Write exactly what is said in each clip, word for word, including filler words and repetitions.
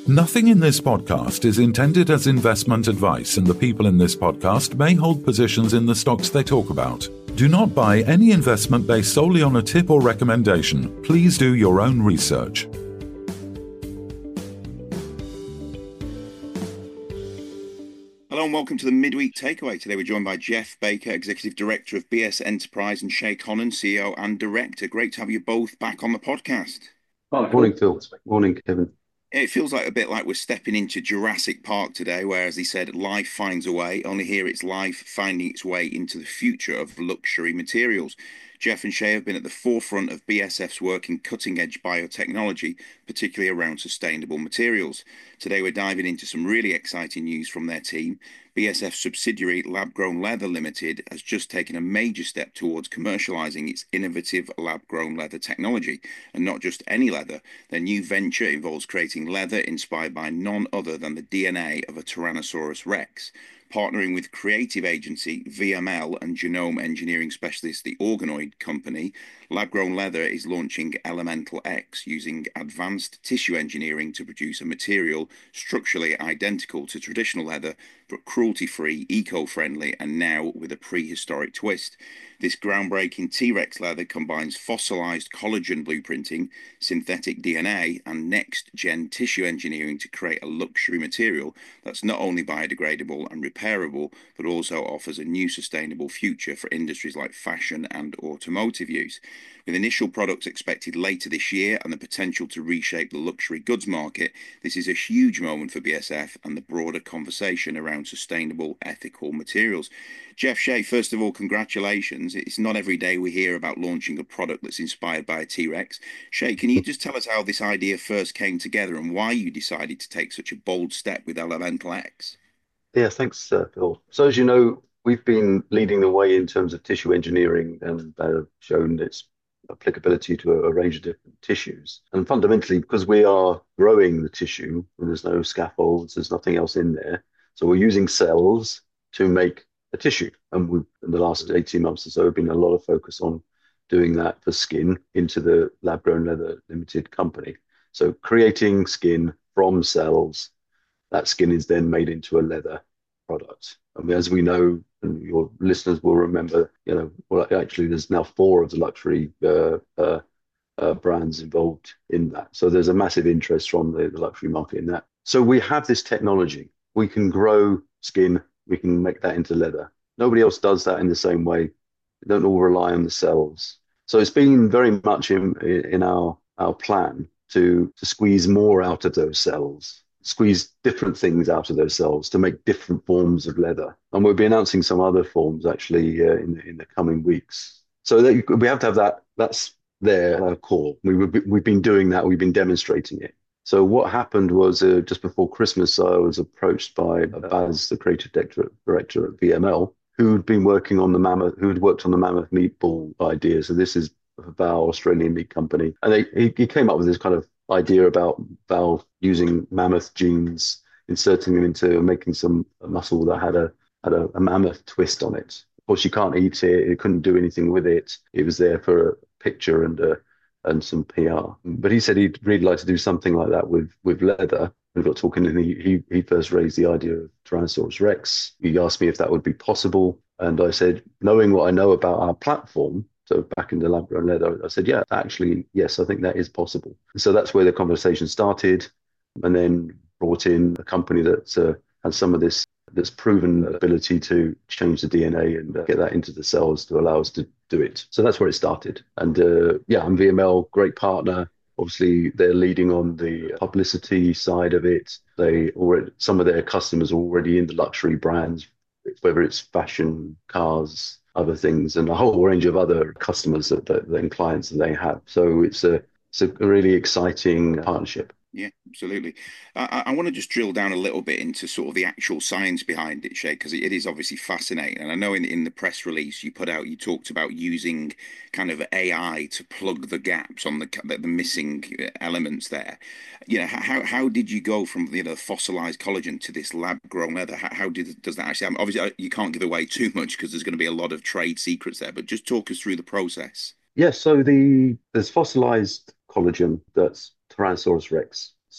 Nothing in this podcast is intended as investment advice, and the people in this podcast may hold positions in the stocks they talk about. Do not buy any investment based solely on a tip or recommendation. Please do your own research. Hello and welcome to the Midweek Takeaway. Today we're joined by Jeff Baker, Executive Director of B S Enterprise, and Shay Connon, C E O and Director. Great to have you both back on the podcast. Hi, morning, Phil. Morning, Kevin. It feels like a bit like we're stepping into Jurassic Park today, where, as he said, life finds a way. Only here it's life finding its way into the future of luxury materials. Jeff and Shay have been at the forefront of B S F's work in cutting-edge biotechnology, particularly around sustainable materials. Today we're diving into some really exciting news from their team. B S F subsidiary Lab Grown Leather Limited has just taken a major step towards commercializing its innovative lab-grown leather technology. And not just any leather. Their new venture involves creating leather inspired by none other than the D N A of a Tyrannosaurus rex. Partnering with creative agency V M L and genome engineering specialist The Organoid Company, Lab Grown Leather is launching Elemental X, using advanced tissue engineering to produce a material structurally identical to traditional leather, but cruelty-free, eco-friendly, and now with a prehistoric twist. This groundbreaking T-Rex leather combines fossilized collagen blueprinting, synthetic D N A, and next-gen tissue engineering to create a luxury material that's not only biodegradable and repairable, but also offers a new sustainable future for industries like fashion and automotive use. With initial products expected later this year and the potential to reshape the luxury goods market, this is a huge moment for B S F and the broader conversation around sustainable, ethical materials. Jeff, Shay, first of all, congratulations. It's not every day we hear about launching a product that's inspired by a T-Rex. Shay, can you just tell us how this idea first came together and why you decided to take such a bold step with Elemental X? Yeah, thanks, uh, Phil. So as you know, we've been leading the way in terms of tissue engineering and uh, shown its applicability to a, a range of different tissues. And fundamentally, because we are growing the tissue, and there's no scaffolds, there's nothing else in there. So we're using cells to make a tissue. And we've, in the last eighteen months or so, have been a lot of focus on doing that for skin into the Lab Grown Leather Limited company. So creating skin from cells, that skin is then made into a leather product. I mean, as we know, and your listeners will remember, you know, well, actually, there's now four of the luxury uh, uh, uh, brands involved in that. So there's a massive interest from the, the luxury market in that. So we have this technology. We can grow skin. We can make that into leather. Nobody else does that in the same way. They don't all rely on the cells. So it's been very much in in our our plan to to squeeze more out of those cells, squeeze different things out of those cells to make different forms of leather. And we'll be announcing some other forms actually uh, in, the, in the coming weeks. So that we have to have that, that's their uh, core. We, we've been doing that, we've been demonstrating it. So what happened was uh, just before Christmas, I was approached by Baz, the creative director, director at V M L, who'd been working on the mammoth, who'd worked on the mammoth meatball idea. So this is Val, Australian meat company. And they, he, he came up with this kind of idea about Val using mammoth genes, inserting them into making some muscle that had a had a, a mammoth twist on it. Of course, you can't eat it. It couldn't do anything with it. It was there for a picture and a, and some P R. But he said he'd really like to do something like that with with leather. We got talking, and he he, he first raised the idea of Tyrannosaurus Rex. He asked me if that would be possible, and I said, knowing what I know about our platform. So back in the Lab Grown Leather, I said, yeah, actually, yes, I think that is possible. And so that's where the conversation started, and then brought in a company that uh, has some of this that's proven ability to change the D N A and uh, get that into the cells to allow us to do it. So that's where it started. And uh, yeah, I'm V M L, great partner. Obviously, they're leading on the publicity side of it. They already, some of their customers are already in the luxury brands, whether it's fashion, cars, other things, and a whole range of other customers that, that and clients that they have. So it's a it's a really exciting partnership. Yeah, absolutely. I, I want to just drill down a little bit into sort of the actual science behind it, Shay, because it is obviously fascinating. And I know in, in the press release you put out, you talked about using kind of A I to plug the gaps on the the, the missing elements there. You know, how how did you go from, you know, fossilized collagen to this lab grown leather? How, how did does that actually happen? Obviously, you can't give away too much because there's going to be a lot of trade secrets there. But just talk us through the process. Yes, so the there's fossilized collagen that's Tyrannosaurus Rex skin.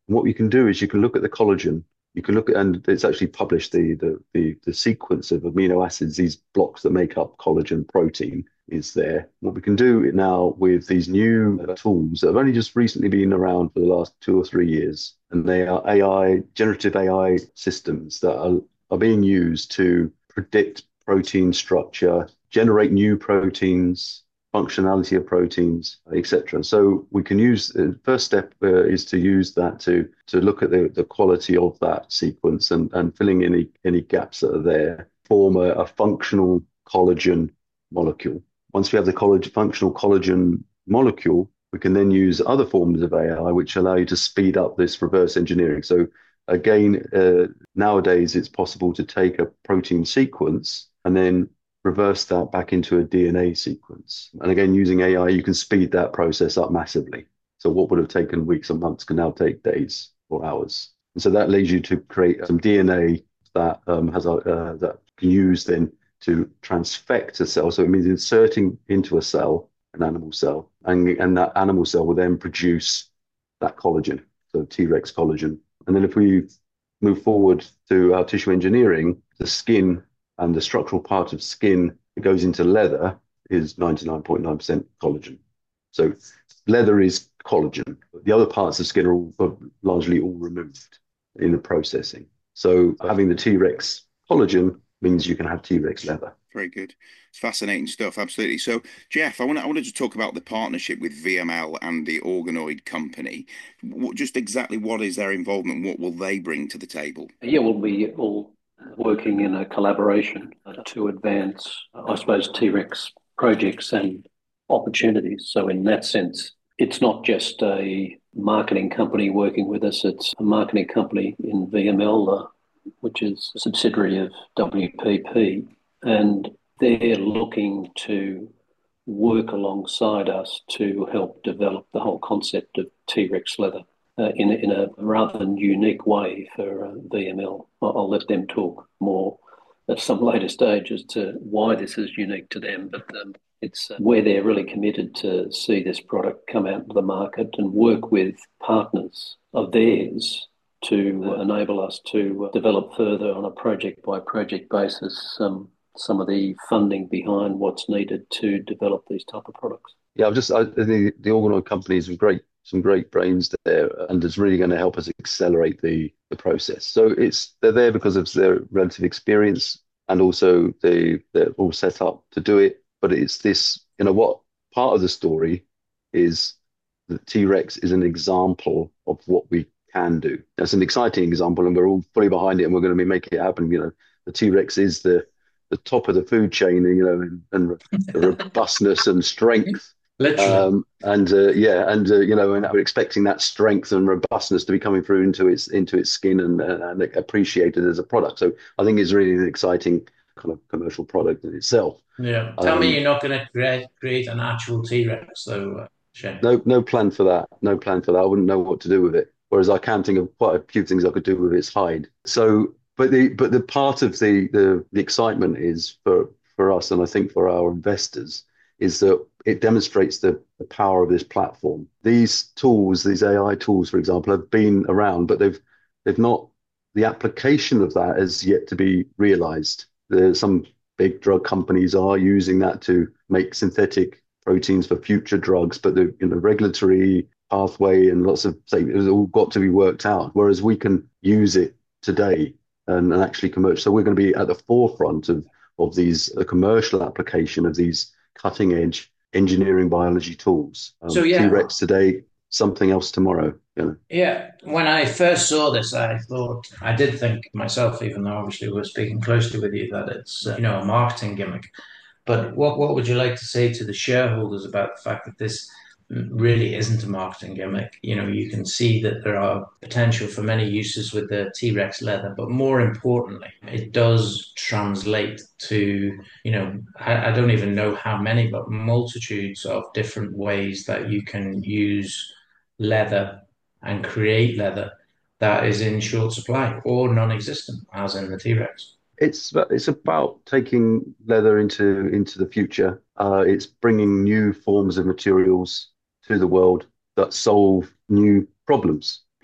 And what you can do is you can look at the collagen. You can look at, and it's actually published the the the, the sequence of amino acids, these blocks that make up collagen protein is there. What we can do now with these new tools that have only just recently been around for the last two or three years, and they are A I, generative A I systems that are, are being used to predict protein structure, generate new proteins, functionality of proteins, et cetera. So we can use the first step uh, is to use that to to look at the, the quality of that sequence and, and filling any any gaps that are there, form a, a functional collagen molecule. Once we have the collagen, functional collagen molecule, we can then use other forms of A I which allow you to speed up this reverse engineering. So again, uh, nowadays it's possible to take a protein sequence and then reverse that back into a D N A sequence. And again, using A I, you can speed that process up massively. So what would have taken weeks or months can now take days or hours. And so that leads you to create some D N A that um, has a, uh, that can use then to transfect a cell. So it means inserting into a cell, an animal cell, and, and that animal cell will then produce that collagen, so T-Rex collagen. And then if we move forward to our tissue engineering, the skin and the structural part of skin that goes into leather is ninety-nine point nine percent collagen. So leather is collagen. The other parts of skin are, all, are largely all removed in the processing. So having the T-Rex collagen means you can have T-Rex leather. Very good. It's fascinating stuff, absolutely. So, Jeff, I want to, I wanted to talk about the partnership with V M L and the Organoid company. What, just exactly what is their involvement? What will they bring to the table? Yeah, we'll be all working in a collaboration to advance, I suppose, T-Rex projects and opportunities. So in that sense, it's not just a marketing company working with us, it's a marketing company in V M L, uh, which is a subsidiary of W P P, and they're looking to work alongside us to help develop the whole concept of T-Rex leather uh, in, in a rather unique way for uh, V M L. I'll, I'll let them talk more at some later stage as to why this is unique to them, but um, it's uh, where they're really committed to see this product come out into the market and work with partners of theirs to enable us to develop further on a project-by-project basis um, some of the funding behind what's needed to develop these type of products. Yeah, I've just I, the the Organoid company is great, some great brains there, and it's really going to help us accelerate the the process. So it's they're there because of their relative experience, and also they they're all set up to do it. But it's this, you know, what part of the story is that T-Rex is an example of what we can do. That's an exciting example, and we're all fully behind it, and we're going to be making it happen. You know, the T-Rex is the the top of the food chain, you know, and, and the robustness and strength. Literally. Um, and uh, yeah, and uh, you know, and we're expecting that strength and robustness to be coming through into its into its skin and, uh, and appreciated as a product. So I think it's really an exciting kind of commercial product in itself. Yeah. Tell um, me you're not going to create create an actual T-Rex, though, uh, Shane. No, no plan for that. No plan for that. I wouldn't know what to do with it. Whereas I can think of quite a few things I could do with its hide. So, but the but the part of the the, the excitement is for for us, and I think for our investors, is that it demonstrates the, the power of this platform. These tools, these A I tools, for example, have been around, but they've they've not, the application of that has yet to be realized. There's some big drug companies are using that to make synthetic proteins for future drugs, but the, you know, regulatory pathway and lots of say it's all got to be worked out. Whereas we can use it today and, and actually commercial. So we're going to be at the forefront of of these the commercial application of these cutting edge engineering biology tools. Um, So, yeah. T-Rex today, something else tomorrow. You know. Yeah, when I first saw this, I thought, I did think myself, even though obviously we're speaking closely with you, that it's, uh, you know, a marketing gimmick. But what, what would you like to say to the shareholders about the fact that this really isn't a marketing gimmick? You know, you can see that there are potential for many uses with the T-Rex leather, but more importantly, it does translate to, you know, I, I don't even know how many, but multitudes of different ways that you can use leather and create leather that is in short supply or non-existent, as in the T-Rex. It's it's about taking leather into into the future. Uh, it's bringing new forms of materials to the world that solve new problems.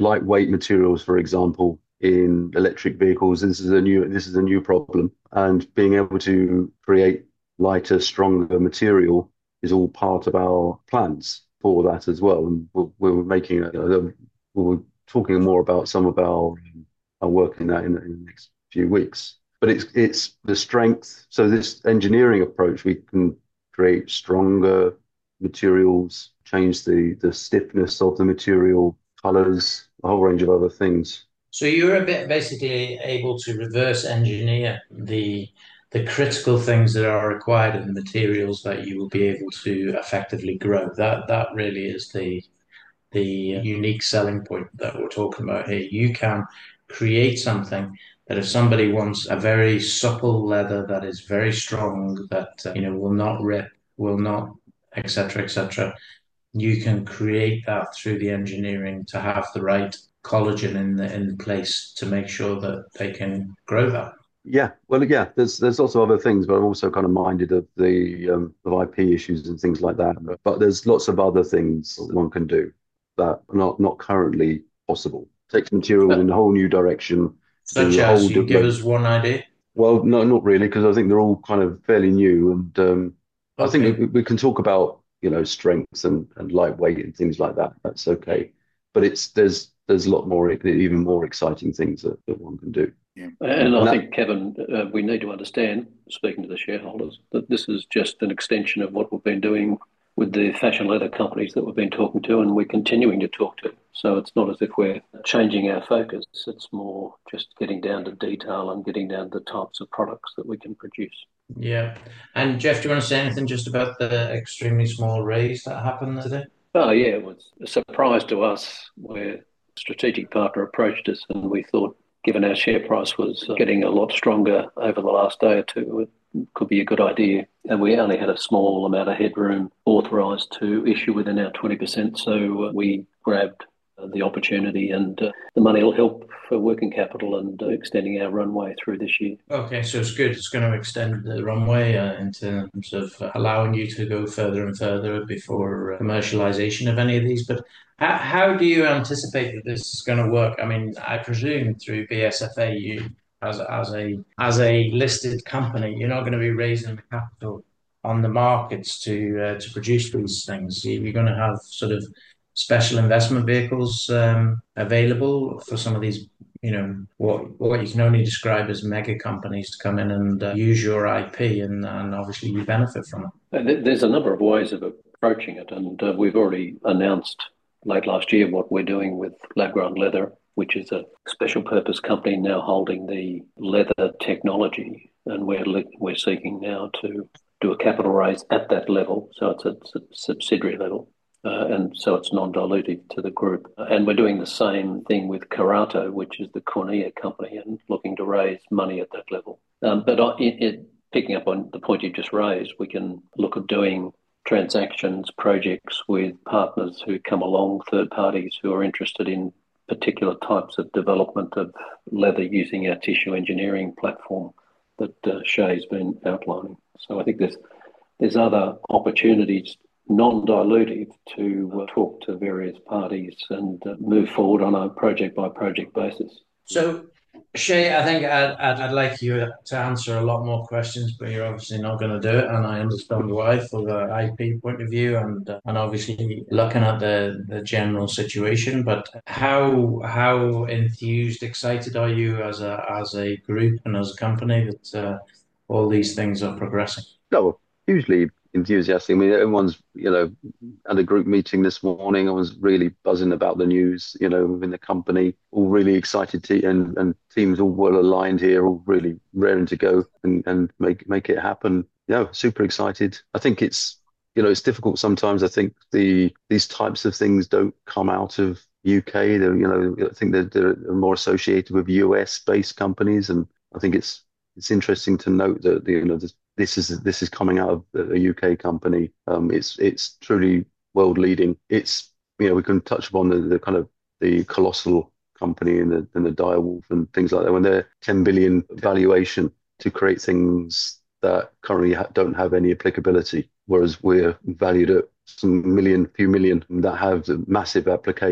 lightweight materials, for example, in electric vehicles. This is a new this is a new problem, and being able to create lighter, stronger material is all part of our plans for that as well. And we're, we're making a, we're talking more about some of our our work in that in, in the next few weeks. But it's it's the strength. So this engineering approach, we can create stronger materials, change the the stiffness of the material, colors, a whole range of other things. So you're a bit basically able to reverse engineer the the critical things that are required in the materials that you will be able to effectively grow. That that really is the the unique selling point that we're talking about here. You can create something that if somebody wants a very supple leather that is very strong, that uh, you know will not rip, will not, et cetera, et cetera, you can create that through the engineering to have the right collagen in the in place to make sure that they can grow that. Yeah, well, yeah. There's there's lots of other things, but I'm also kind of minded of the um, of I P issues and things like that. But there's lots of other things that one can do that are not not currently possible. Takes materials in a whole new direction. Such as, you give us one idea? Well, no, not really, because I think they're all kind of fairly new, and um, I Okay. think we, we can talk about, you know, strengths and, and lightweight and things like that. That's okay, but it's there's there's a lot more, even more exciting things that, that one can do. Yeah. And I And that- think, Kevin, uh, we need to understand, speaking to the shareholders, that this is just an extension of what we've been doing with the fashion leather companies that we've been talking to and we're continuing to talk to. So it's not as if we're changing our focus. It's more just getting down to detail and getting down to the types of products that we can produce. Yeah. And Jeff, do you want to say anything just about the extremely small raise that happened today? Oh, yeah, it was a surprise to us where a strategic partner approached us and we thought, given our share price was getting a lot stronger over the last day or two, it could be a good idea. And we only had a small amount of headroom authorised to issue within our twenty percent. So uh, we grabbed uh, the opportunity, and uh, the money will help for working capital and uh, extending our runway through this year. Okay, so it's good. It's going to extend the runway uh, in terms of uh, allowing you to go further and further before uh, commercialization of any of these. But how, how do you anticipate that this is going to work? I mean, I presume through B S F A, you as as a as a listed company, you're not going to be raising the capital on the markets to uh, to produce these things. You're going to have sort of special investment vehicles um, available for some of these, you know, what what you can only describe as mega companies to come in and uh, use your I P, and, and obviously you benefit from it. There's a number of ways of approaching it, and uh, we've already announced late last year what we're doing with Lab-Grown Leather, which is a special purpose company now holding the leather technology, and we're we're seeking now to do a capital raise at that level, so it's a subsidiary level. Uh, and so it's non-dilutive to the group. And we're doing the same thing with Karato, which is the Cornea company, and looking to raise money at that level. Um, but it, it, picking up on the point you just raised, we can look at doing transactions, projects with partners who come along, third parties who are interested in particular types of development of leather using our tissue engineering platform that uh, Shay's been outlining. So I think there's there's other opportunities, non-dilutive, to uh, talk to various parties and uh, move forward on a project-by-project basis. So, Shay, I think I'd, I'd, I'd like you to answer a lot more questions, but you're obviously not going to do it, and I understand why, for the I P point of view, and uh, and obviously looking at the, the general situation. But how how enthused, excited are you as a as a group and as a company that uh, all these things are progressing? No, hugely enthusiastic. I mean, everyone's, you know, at a group meeting this morning, I was really buzzing about the news, you know, within the company, all really excited to, and, and teams all well aligned here, all really raring to go and, and make make it happen. Yeah, super excited. I think it's, you know, it's difficult sometimes. I think the these types of things don't come out of U K. They're, you know, I think they're, they're more associated with U S based companies, and I think it's it's interesting to note that, you know, this This is this is coming out of a U K company. Um, it's it's truly world leading. It's, you know, we can touch upon the, the kind of the colossal company and the and the Direwolf and things like that, when they're ten billion valuation to create things that currently ha don't have any applicability, whereas we're valued at some million, few million that have a massive application.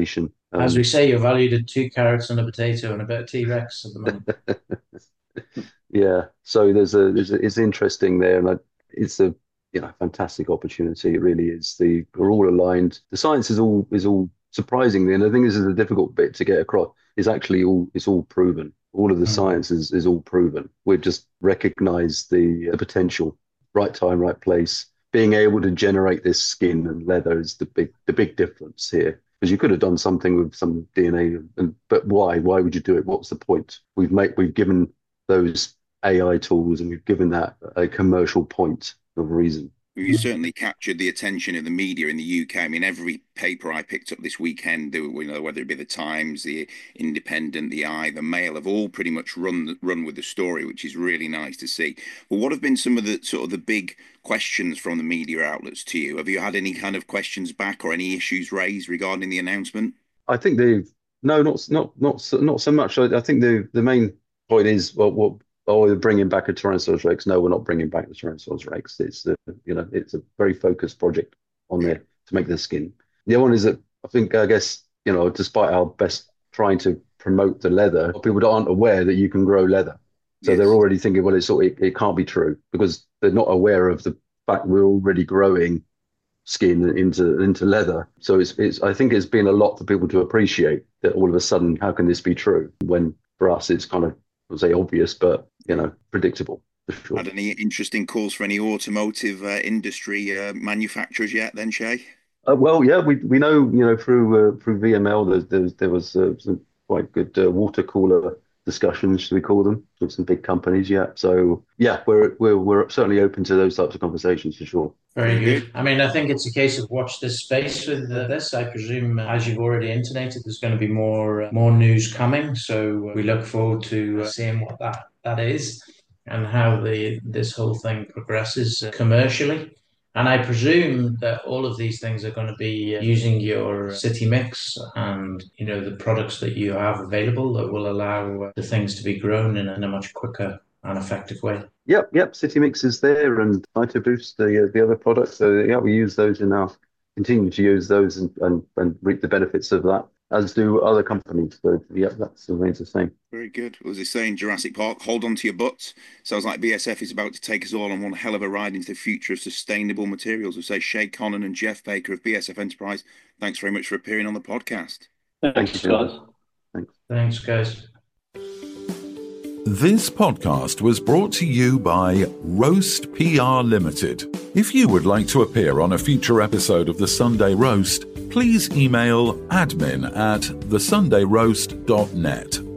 Um, As we say, you're valued at two carrots and a potato and a bit of T-Rex at the moment. yeah, so there's a, there's a it's interesting there, and I, it's a you know fantastic opportunity. It really is. The we're all aligned. The science is all is all surprisingly, and I think this is a difficult bit to get across. Is actually all it's all proven. All of the mm. science is, is all proven. We've just recognized the, the potential. Right time, right place. Being able to generate this skin and leather is the big the big difference here. Because you could have done something with some D N A, and but why? Why would you do it? What's the point? We've made we've given those A I tools, and we've given that a commercial point of reason. You certainly captured the attention of the media in the U K. I mean, every paper I picked up this weekend, you know, whether it be the Times, the Independent, the Eye, the Mail, have all pretty much run run with the story, which is really nice to see. Well, what have been some of the sort of the big questions from the media outlets to you? Have you had any kind of questions back or any issues raised regarding the announcement? I think they've no, not not not so, not so much. I, I think the the main point is well, what. Oh, we're bringing back a Tyrannosaurus Rex. No, we're not bringing back the Tyrannosaurus Rex. It's the, you know, it's a very focused project on there to make the skin. The other one is that I think, I guess, you know, despite our best trying to promote the leather, people aren't aware that you can grow leather. So yes. They're already thinking, well, it's sort of, it, it can't be true because they're not aware of the fact we're already growing skin into into leather. So it's it's. I think it's been a lot for people to appreciate that all of a sudden, how can this be true? When for us, it's kind of, I would say obvious, but you know, predictable for sure. Had any interesting calls for any automotive uh, industry uh, manufacturers yet? Then, Shay? Uh, well, yeah, we we know you know through uh, through V M L there there, there was uh, some quite good uh, water cooler discussions, should we call them, with some big companies. Yeah, so yeah, we're we're we're certainly open to those types of conversations for sure. Very good. I mean, I think it's a case of watch this space with uh, this. I presume, as you've already intimated, there's going to be more uh, more news coming. So we look forward to uh, seeing what that, that is and how the this whole thing progresses uh, commercially. And I presume that all of these things are going to be uh, using your City Mix and, you know, the products that you have available that will allow uh, the things to be grown in a, in a much quicker and effective way. Yep, yep. City Mix is there, and Phytoboost, the uh, the other products. So yeah, we use those in our continue to use those and, and and reap the benefits of that, as do other companies. So yeah, that remains the same. Very good. Well, as they say in Jurassic Park, hold on to your butts. Sounds like B S F is about to take us all on one hell of a ride into the future of sustainable materials. We say Shay Connon and Jeff Baker of B S F Enterprise, thanks very much for appearing on the podcast. Thanks, guys. Thanks. Thanks, guys. This podcast was brought to you by Roast P R Limited. If you would like to appear on a future episode of The Sunday Roast, please email admin at the sunday roast dot net.